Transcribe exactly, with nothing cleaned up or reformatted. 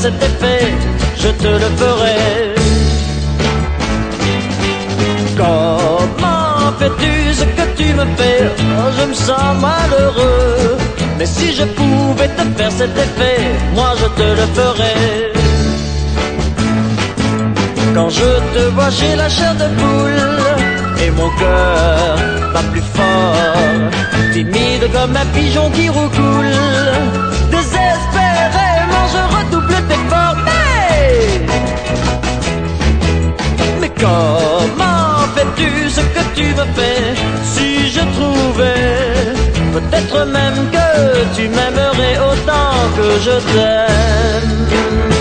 cet effet, je te le ferai. Comment fais-tu ce que tu me fais? Oh, je me sens malheureux. Mais si je pouvais te faire cet effet, moi je te le ferais. Quand je te vois, j'ai la chair de poule et mon cœur bat plus fort. Timide comme un pigeon qui roucoule, désespérément je redouble d'efforts. Mais, mais comment fais-tu ce que tu me fais? Si je trouvais, peut-être même que tu m'aimerais autant que je t'aime.